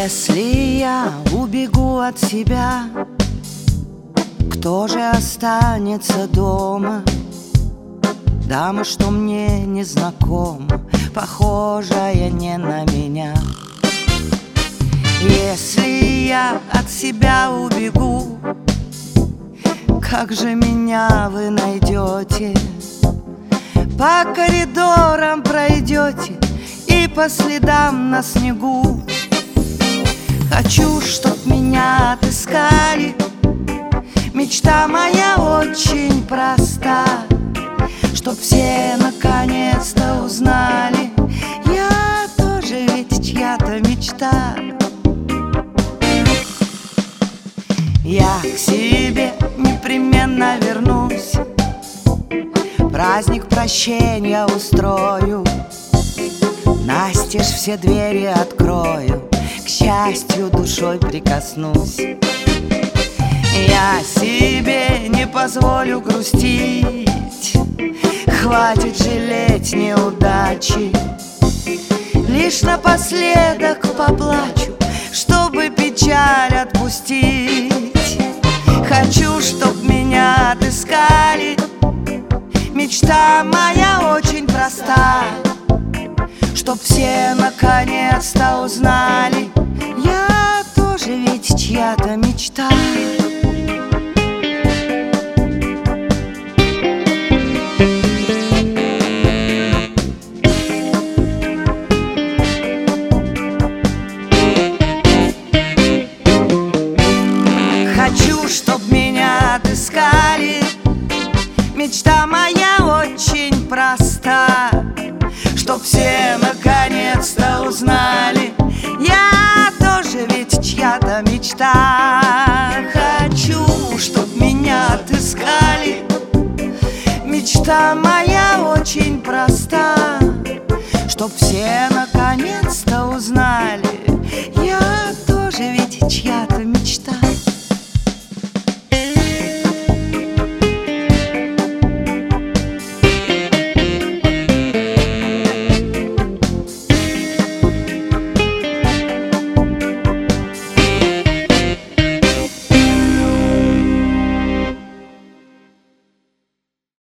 Если я убегу от себя, кто же останется дома? Дама, что мне не знакома, похожая не на меня. Если я от себя убегу, как же меня вы найдете? По коридорам пройдете и по следам на снегу. Хочу, чтоб меня отыскали. Мечта моя очень проста, чтоб все наконец-то узнали, я тоже ведь чья-то мечта. Я к себе непременно вернусь, праздник прощения устрою, настежь все двери открою, к счастью душой прикоснусь. Я себе не позволю грустить, хватит жалеть неудачи. Лишь напоследок поплачу, чтобы печаль отпустить. Хочу, чтоб меня отыскали. Мечта моя очень проста, чтоб все наконец-то узнали, я тоже ведь чья-то мечта. Хочу, чтоб меня отыскали. Мечта моя очень проста, чтоб все наконец-то узнали, я тоже ведь чья-то мечта. Хочу, чтоб меня отыскали. Мечта моя очень проста, чтоб все